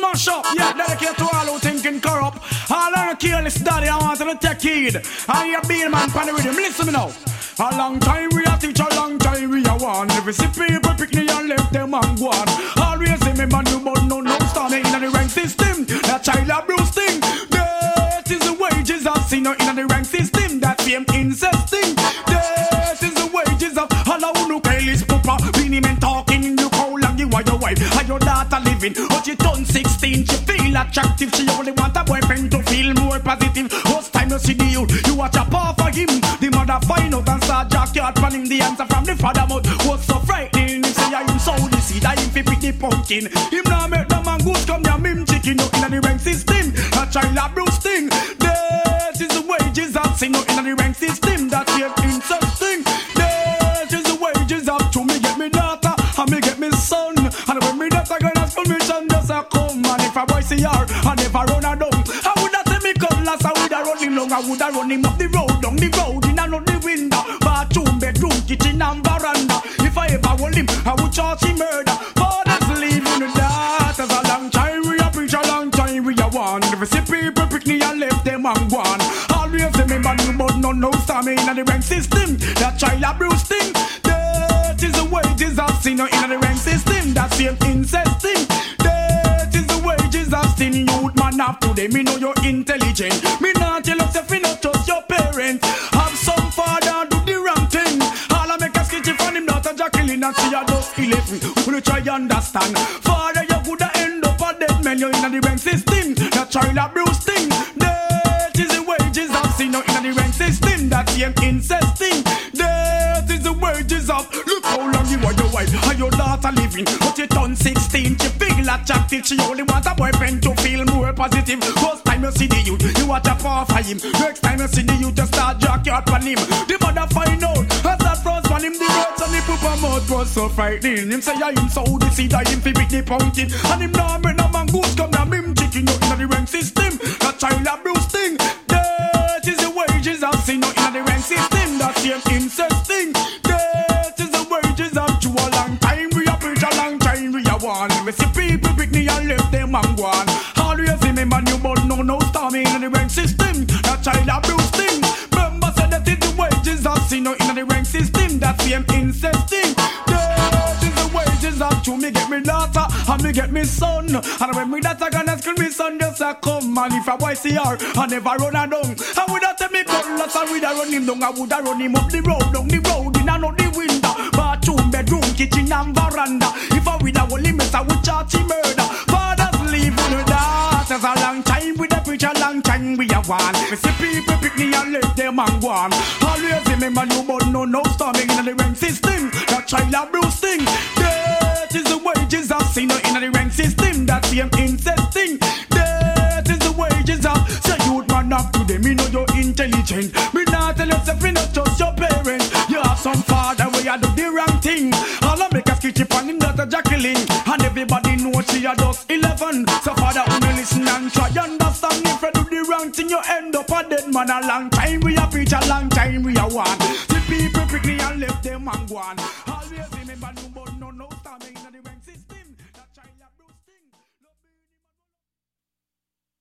mash up. Yeah, dedicate to all who thinking corrupt. All on a careless daddy, I want to take heed. And your beer man pan the rhythm. Listen me now. A long time we a teach, a long time we a want. Every see people pick me and left them and go on. Always say me man, you but no stand in the rank system. That child abuse thing. That is the wages of sin in the rank system. That same incest thing. That is the wages of all who look careless papa. Beanie men talking, look how long you are your wife. And your daughter living, but she turn 16. She feel attractive, she only want a boyfriend to feel more positive. Most time you see the youth, you watch a paw for him. The mother find out and start jackyard panning the answer from the father mouth. What's so frightening? He say I him sow the seed, I him fi pick the pumpkin. Him now make the man goose come there, mim chicken out in the rank system. A child abuse thing. That is the wages of sin out in the rank system. That's the incest thing. That is the wages of to me get me daughter and me get me son. And when me daughter gonna school mission just a come. And if a boy see her, I never run her down. I woulda say me come last, I woulda run him long, I woulda run him up the road, down the road, in and out the window. Bathroom, bedroom, kitchen and veranda. If I ever hold him, I would charge him murder. Fathers leaving the daughters a long time. We a preach a long time, we a one. If see people pick me and left them and go on. Always say me man, but no stand me in the rank system. That child abuse thing. That is the wages of sin in the rank system. That same incest thing. That is the wages of sin. Youth man up today, me know you're intelligent. Me not tell us if you not trust your parents. Have some father do the wrong thing. All I make a sketch from him daughter Jacqueline and she a just 11. Will you try understand? Father, you coulda end up a dead man. You're in the rank system. That child abuse thing. That is the wages of sin in the rank system. That same incest thing. That is the wages of. Look how long you are your wife and your daughter living. But you turn 16, she feel attractive. She only want a boyfriend to feel more positive. First time you see the youth, you watch a paw for him. Next time you see the youth, you start jackyard on him. The mother find out, as that frost on him, the words and the pooper mouth was so frightening. Him say, I him sow the seed, I him fi pick the pumpkin. And him now bring a man goose come now, him chicken out in the rank system. That child abuse thing. That is the wages of sin out in the rank system. That same incest thing. That is the wages of Jew a long time. We a preach a long time, we a one. We see people pick me and left them and go on. Always see me man, you but no storming in the rank system. That child abuse thing. Remember said that is the wages of sin out in the rank system. That same incest thing. That is the wages of Jew. Me get me daughter and me get me son. And when me daughter gonna school me son just a come. And if a boy see her, I never run her down. I woulda tell me cutlass and woulda run him down. I woulda run him up the road, down the road, in and out the window. Bathroom, bedroom, kitchen and veranda. If I woulda hold him, I would charge him murder. Fathers leave on the daughters a long time. We the preach a long time, we a one. We see people pick me and left them and go on. Always remember you but no storming in the rank system. That child abuse thing. That is the wages of sin in the rank system. That same incest thing. That is the wages of. Say youth man up to them, me know you're intelligent. Me not tell yourself you not trust your parents. You have some father where you do the wrong thing. All I make a sketch upon him daughter Jacqueline. And everybody knows she a just 11. So father only listen and try understand. If you do the wrong thing you end up a dead man. A long time we a preach, a long time we a one. See people pick me and left them and go on.